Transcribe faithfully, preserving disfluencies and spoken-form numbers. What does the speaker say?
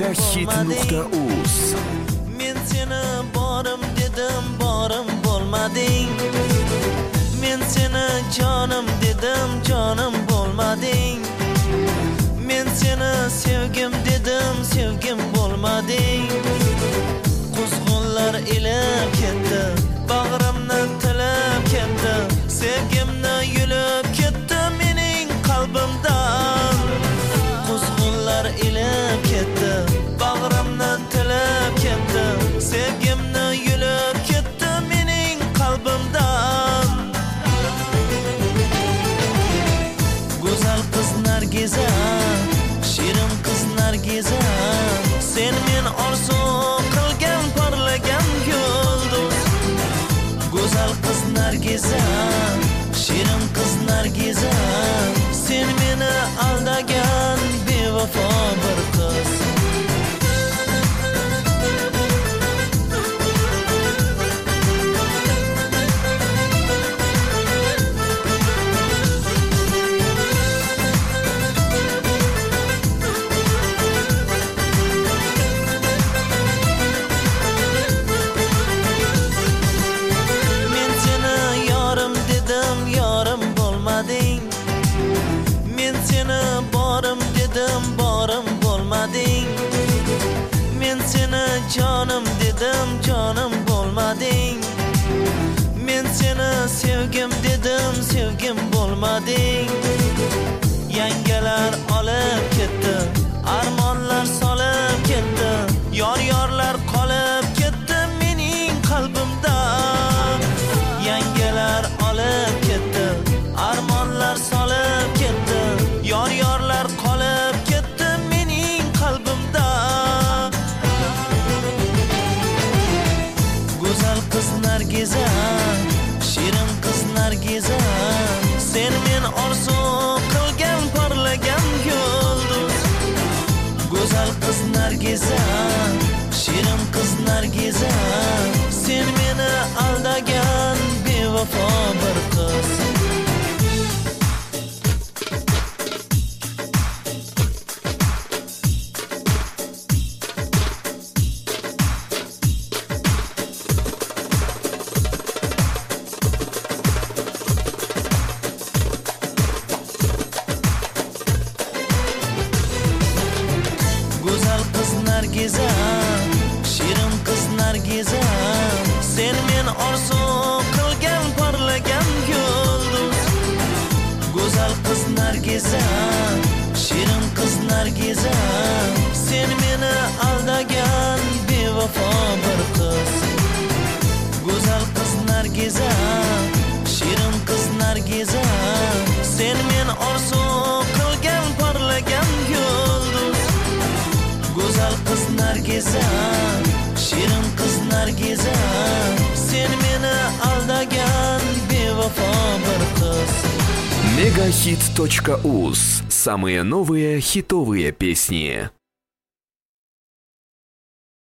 Megahit nuqta uz. Men seni borim dedim, borim bo'lmading. Men seni jonim dedim, jonim bo'lmading. Men seni sevgim dedim, sevgim bo'lmading. Quzg'unlar ilib ketdi, bag'rimdan tilib ketdi, sevgimni yulib ketdi mening qalbimdan. Quzg'unlar ilib ketdi, bag'rimdan tilib ketdi, sevgimni yulib ketdi mening qalbimdan. Go'zal qiz Nargiza, shirin qiz Nargiza, sen men orzu qilgan parlagan yulduz. Go'zal qiz Nargiza, shirin qiz Nargiza, sen meni aldagan bevafo bir qiz. Men seni yorim dedim, yorim bo'lmading. Men seni borim dedim, borim bo'lmading. Men seni jonim dedim, jonim bo'lmading. Men seni sevgim dedim, sevgim bo'lmading. Yangalar olib ketdi, armonlar solib ketdi, yor-yorlar qolib ketdi mening qalbimda. Yangalar olib ketdi, armonlar solib ketdi, yor-yorlar qolib ketdi mening qalbimda. Go'zal qiz Nargiza, shirin qiz Nargiza, sen men orzu qilgan parlagan yulduz. Go'zal qiz Nargiza, shirin qiz Nargiza, sen meni aldagan bevafo bir qiz. Go'zal qiz Nargiza, shirin qiz Nargiza, sen men orzu qilgan parlagan yulduz. Go'zal qiz Nargiza, shirin qiz Nargiza, sen meni aldagan bevafo bir qiz. Go'zal qiz Nargiza, shirin qiz Nargiza, sen men orzu qilgan parlagan yulduz. Go'zal qiz Nargiza, shirin qiz Nargiza, sen meni aldagan bevafo bir qiz. Megahit точка уз. Самые новые хитовые песни.